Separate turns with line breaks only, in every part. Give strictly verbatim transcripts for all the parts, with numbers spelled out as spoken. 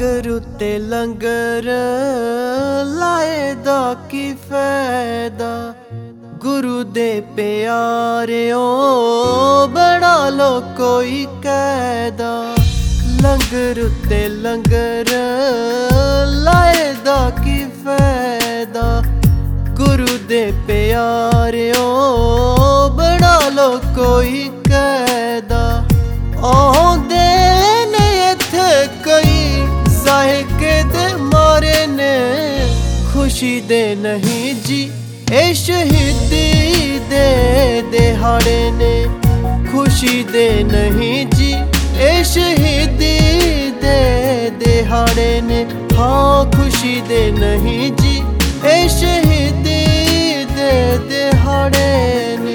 लंगर उत्ते लंगर लाए दा की फायदा। गुरु दे प्यारेओ बना लो कोई कायदा। लंगर उत्ते लंगर लाए दा की फायदा। गुरु दे प्यारेओ बना लो कोई कायदा। आउंदे ने इत्थे कई ज़ाहिके दे मारे ने, खुशी दे नहीं जी ए शहीदी दे दिहाड़े ने। खुशी दे नहीं जी ए शहीदी दे दिहाड़े ने। हाँ खुशी दे नहीं जी ए शहीदी दे दिहाड़े ने।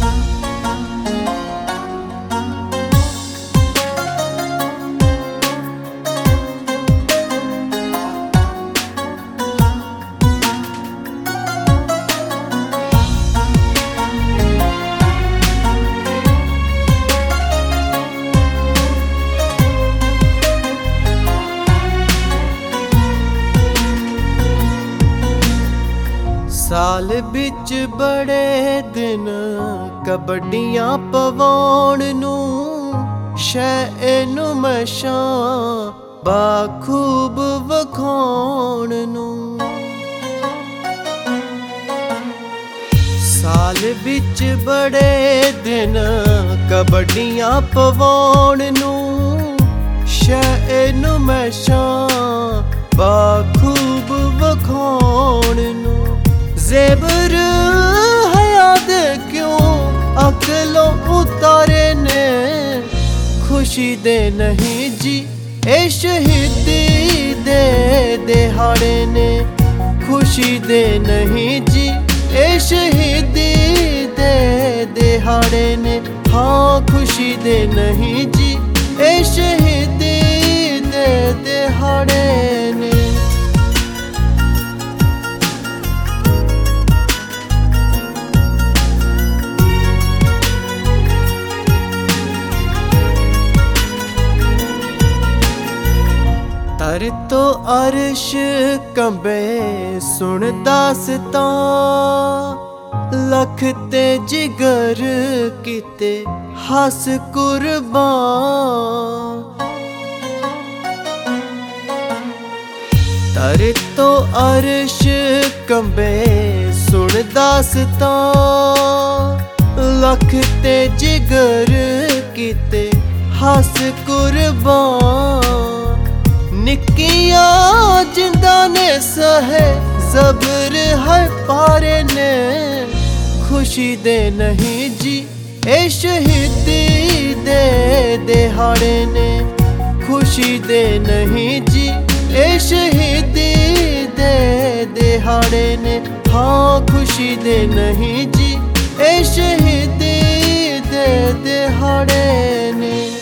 साल बिच बड़े दिन कबड्डियां पवाउण नूं, शै नूं मशां बाखूब वखाउण नूं। साल बिच बड़े दिन कबड्डियां पवाउण नूं, शै नूं मशां बाखूब वखाउण नूं। ज़ेबर हयात क्यों अकलों उतारे ने, खुशी दे नहीं जी ए शहीदी दे दिहाड़े ने। खुशी दे नहीं जी ए शहीदी दे दिहाड़े ने। हाँ खुशी दे नहीं जी ए शहीदी दे दिहाड़े ने। तर तो अर्श कंबे सुन दासतां, लख ते जिगर किते हस कुर्बान। तर तो अर्श कंबे सुन दासतां, लख ते जिगर किते हस कुर्बान। निक्कियां जिंदा ने सहे ज़बर हर पारे ने, खुशी दे नहीं जी ए शहीदी दे दिहाड़े ने। खुशी दे नहीं जी ए शहीदी दे दिहाड़े ने। हाँ खुशी दे नहीं जी ए शहीदी दे दिहाड़े ने।